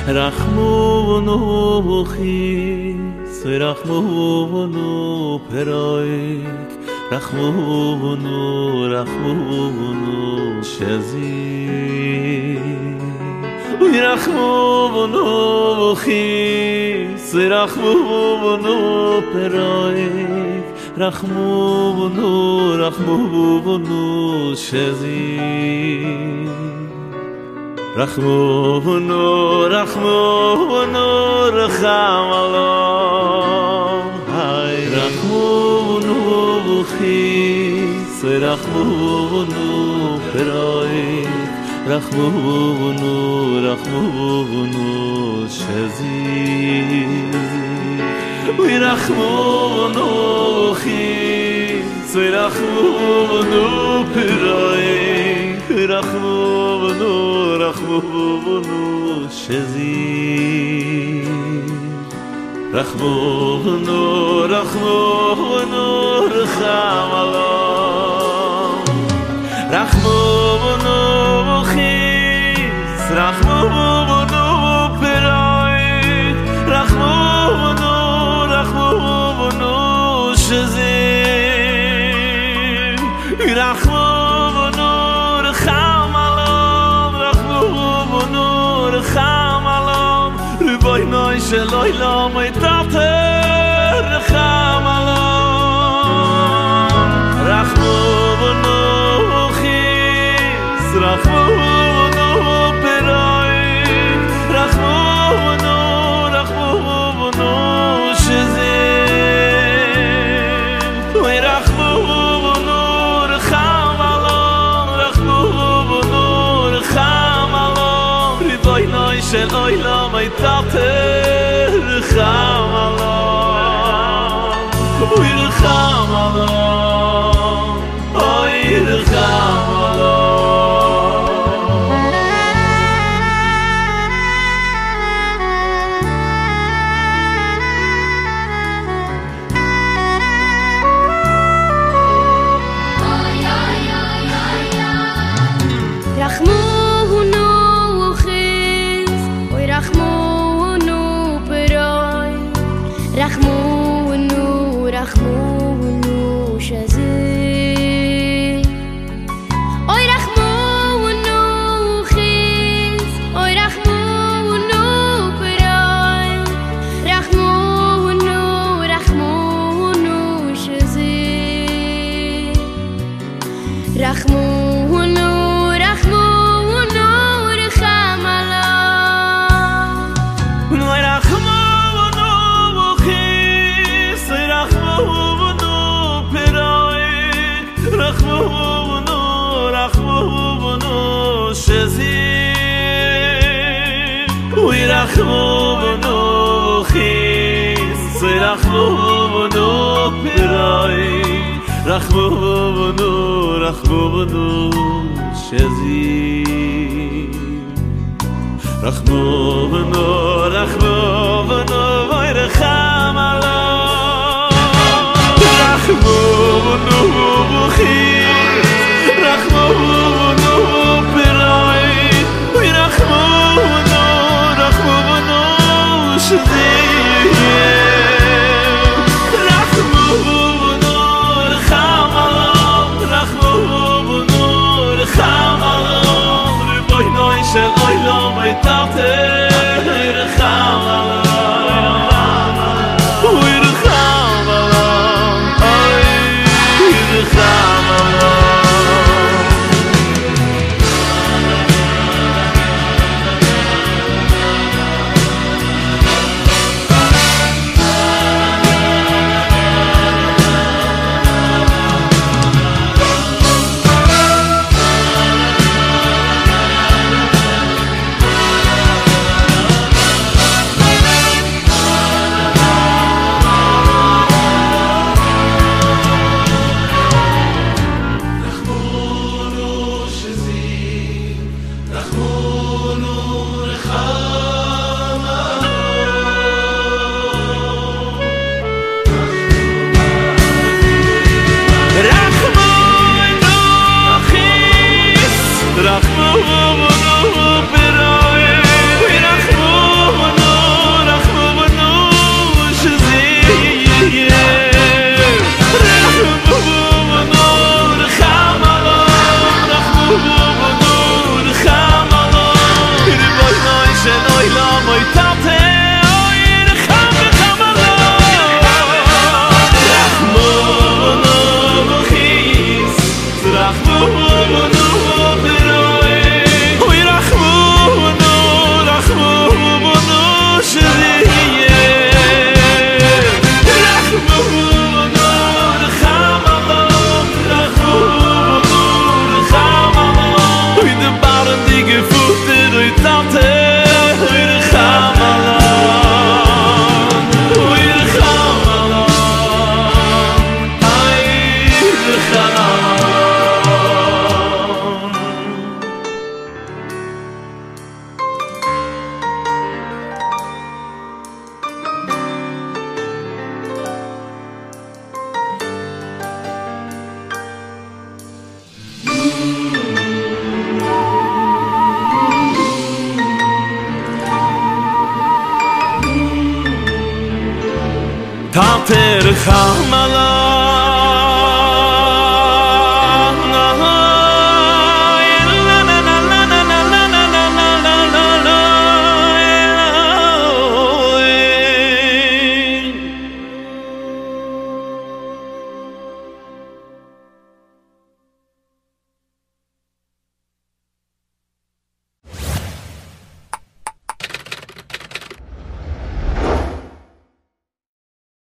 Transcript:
רחמונו חיס רחמונו פרויק רחמונו שזי רחמונו חיס רחמונו פרויק רחמונו שזי רחמונו רחם עליו היי רחמונו חיס רחמונו פרויק רחמונו שזי רחמונו חיס רחמונו פרויק רחמונו שזי רחמונו רחם עליו רחמונו חיס רחמונו פרויק רחמונו שזי רחמונו רחם עליו רחם עליו ריבונו של עולם יתעטר רחם עליו רחמונו חיס רחמונו פרויק רחמונו שזי רחמונו רחם עליו רחם עליו ריבונו של עולם יתעטר רחם עליו רחם עליו רחם רחמונו שזי אוי רחמונו חיס אוי רחמונו פרויק רחמונו שזי רחמונו רחם עליו רחמונו חיס רחמונו פרויק רחמונו שזי רחמונו חיס רחמונו פרויק רחמונו שזי רחמונו רחם עליו רחמונו חיס רחמונו פרויק רחמונו שזי רחמונו רחם עליו רחם עליו ריבונו של עולם יתעטר רחם עליו רחם עליו oi tate oi racham rachmonu chis rachmonu oi rachmonu shriye rachmonu rachmonu oi de baren die gefutter oi tate oi racham oi racham oi racham Tate racham